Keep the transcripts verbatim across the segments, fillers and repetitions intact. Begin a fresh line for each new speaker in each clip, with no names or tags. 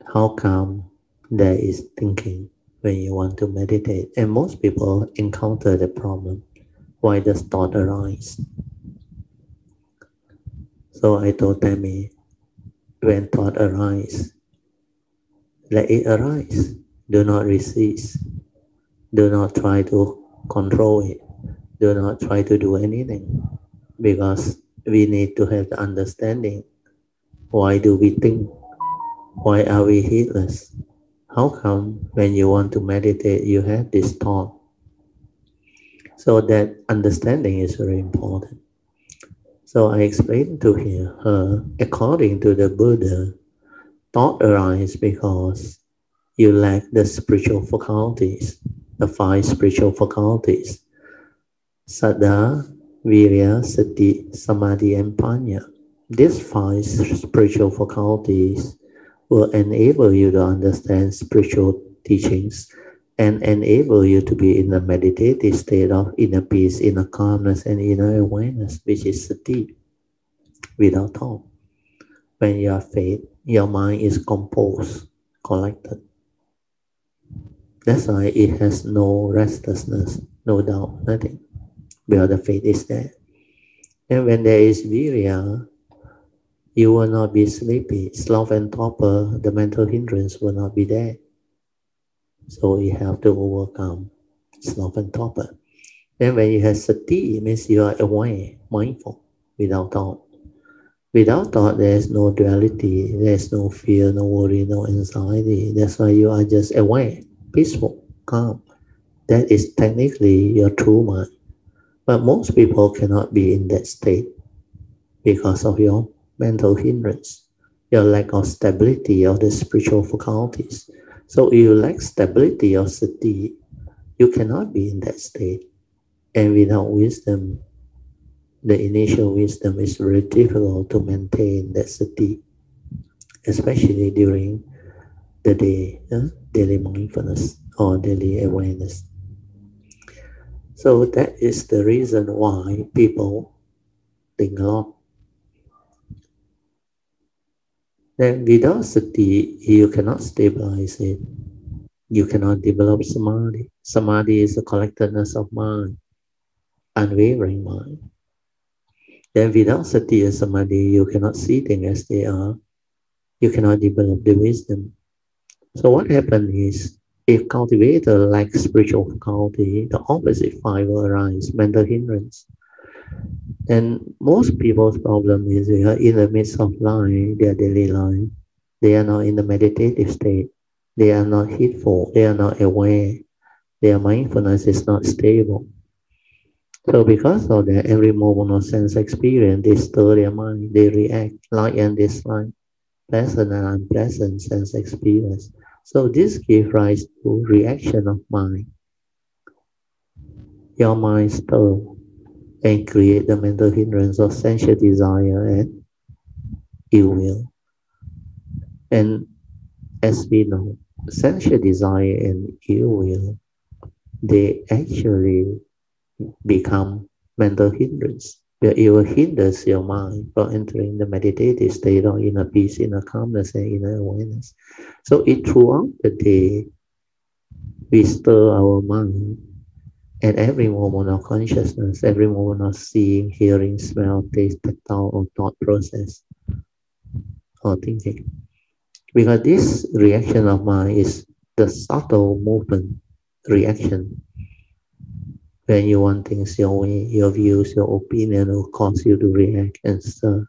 how come there is thinking when you want to meditate? And most people encounter the problem. Why does thought arise? So I told Tammy, when thought arise, let it arise. Do not resist. Do not try to control it. Do not try to do anything. Because we need to have the understanding. Why do we think? Why are we heedless? How come when you want to meditate, you have this thought? So that understanding is very important. So I explained to her, according to the Buddha, thought arises because you lack the spiritual faculties, the five spiritual faculties, Saddha, Virya, Sati, Samadhi, and Panya. These five spiritual faculties will enable you to understand spiritual teachings and enable you to be in the meditative state of inner peace, inner calmness, and inner awareness, which is sati, without thought. When you are faith, your mind is composed, collected. That's why it has no restlessness, no doubt, nothing, because the faith is there. And when there is virya, you will not be sleepy. Sloth and torpor, the mental hindrance, will not be there. So you have to overcome sloth and torpor. Then when you have sati, it means you are aware, mindful, without thought. Without thought, there is no duality, there is no fear, no worry, no anxiety. That's why you are just aware, peaceful, calm. That is technically your true mind. But most people cannot be in that state because of your mental hindrance, your lack of stability of the spiritual faculties. So if you lack stability of sati, you cannot be in that state. And without wisdom, the initial wisdom is very difficult to maintain that sati, especially during the day, uh, daily mindfulness or daily awareness. So that is the reason why people think a lot. Then without sati, you cannot stabilize it. You cannot develop samadhi. Samadhi is the collectedness of mind, unwavering mind. Then without sati and samadhi, you cannot see things as they are. You cannot develop the wisdom. So what happens is, if cultivator lacks spiritual faculty, the opposite five will arise, mental hindrance. And most people's problem is they are in the midst of life, their daily life. They are not in the meditative state. They are not heedful. They are not aware. Their mindfulness is not stable. So because of that, every moment of sense experience, they stir their mind. They react, like and dislike, pleasant and unpleasant sense experience. So this gives rise to reaction of mind. Your mind stirs and create the mental hindrance of sensual desire and ill will. And as we know, sensual desire and ill will, they actually become mental hindrance. Where it will hinder your mind from entering the meditative state or inner peace, inner calmness, and inner awareness. So it throughout the day, we stir our mind at every moment of consciousness, every moment of seeing, hearing, smell, taste, tactile, or thought process, or thinking. Because this reaction of mind is the subtle movement reaction. When you want things your way, your views, your opinion will cause you to react and stir.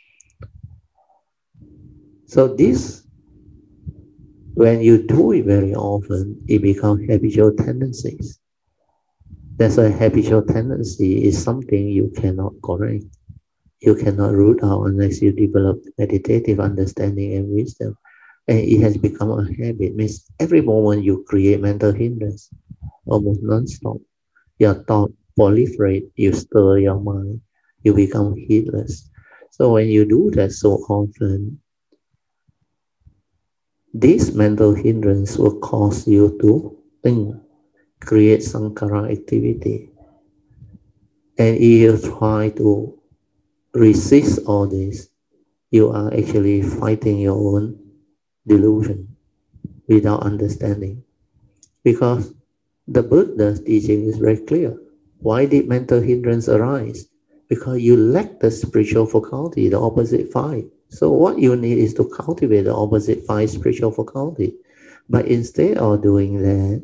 So this, when you do it very often, it becomes habitual tendencies. That's why habitual tendency is something you cannot correct. You cannot root out unless you develop meditative understanding and wisdom. And it has become a habit. Means every moment you create mental hindrance, almost non-stop. Your thought proliferate, you stir your mind, you become heedless. So when you do that so often, this mental hindrance will cause you to think, create sankhara activity. And if you try to resist all this, you are actually fighting your own delusion, without understanding. Because the Buddha's teaching is very clear. Why did mental hindrance arise? Because you lack the spiritual faculty, the opposite five. So what you need is to cultivate the opposite five spiritual faculty. But instead of doing that,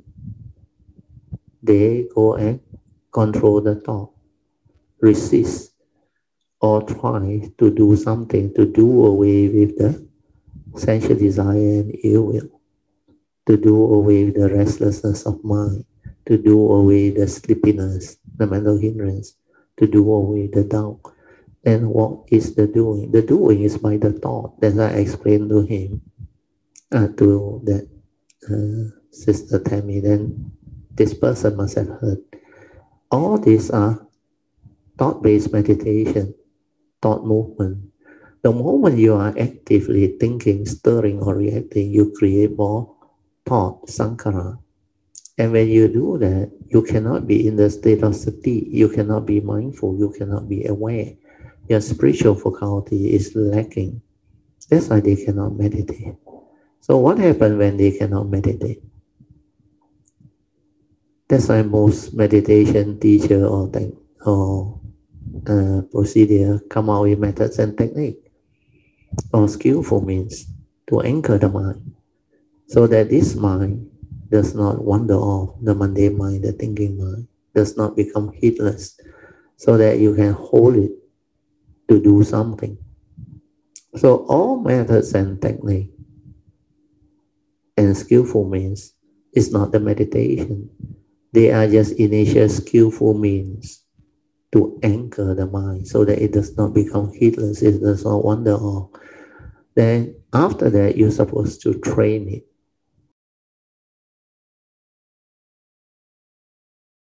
they go and control the thought, resist, or try to do something to do away with the sensual desire and ill will, to do away with the restlessness of mind, to do away the sleepiness, the mental hindrance, to do away the doubt. And what is the doing? The doing is by the thought, that I explained to him, uh, to that uh, Sister Tammy. Then this person must have heard. All these are thought-based meditation, thought movement. The moment you are actively thinking, stirring, or reacting, you create more thought, sankhara. And when you do that, you cannot be in the state of sati, you cannot be mindful, you cannot be aware. Your spiritual faculty is lacking. That's why they cannot meditate. So what happens when they cannot meditate? That's why most meditation teacher or, or uh, procedure come out with methods and technique, or skillful means to anchor the mind, so that this mind does not wander off, the mundane mind, the thinking mind, does not become heedless, so that you can hold it to do something. So all methods and technique and skillful means is not the meditation. They are just initial skillful means to anchor the mind so that it does not become heedless, it does not wander off. Then after that, you're supposed to train it.